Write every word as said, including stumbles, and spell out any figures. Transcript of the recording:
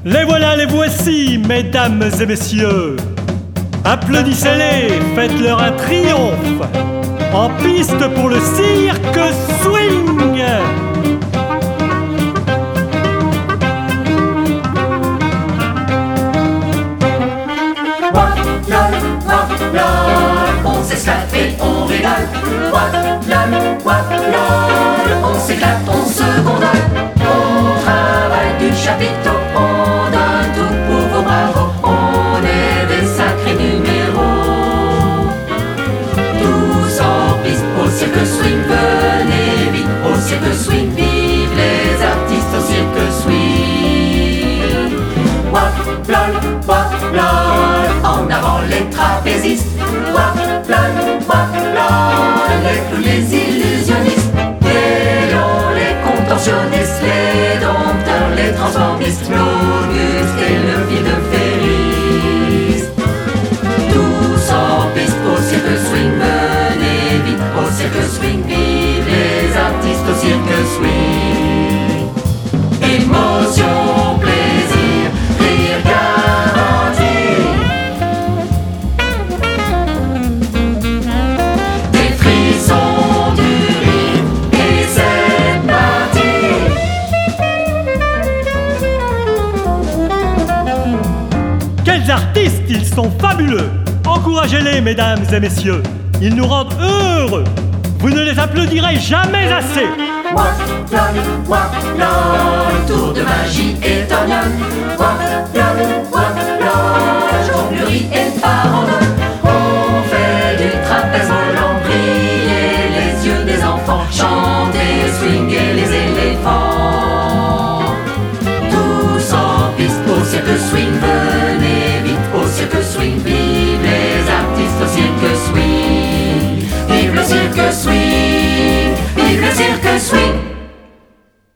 Les voilà, les voici, mesdames et messieurs. Applaudissez-les, faites-leur un triomphe. En piste pour le cirque swing. Wap, lol, wap, lol, on s'esclaffe et on régale. Wap, lol, wap, lol, on s'éclate, on se gondole. On travaille du chapiteau, on donne tout pour vos bravos. On est des sacrés numéros. Tous en piste au cirque swing, venez vite au cirque swing. Vive les artistes au cirque swing. Wap, lol, wap, lol, en avant les trapézistes. Wap, lol, wap, lol, les clowns, les illusionnistes. Les lions, les contorsionnistes, les dompteurs, les transformistes, l'Auguste et le fil de Ferris. Tous en piste au cirque swing, venez vite au cirque swing. Vive les artistes au cirque swing. Émotion, plaisir, rire garanti. Des frissons, du rire, et c'est parti. Quels artistes, ils sont fabuleux. Encouragez-les, mesdames et messieurs. Ils nous rendent heureux. Vous ne les applaudirez jamais assez. Wap, lol, wap, lol, tour de magie étonnante. Wap, lol, wap, lol, jonglerie et farandole. On fait du trapèze volant, briller les yeux des enfants, chanter, swinguer les éléphants. Tous en piste au cirque swing, venez vite au cirque swing. Vive les artistes au cirque swing. Vive le cirque swing. Vive le cirque swing.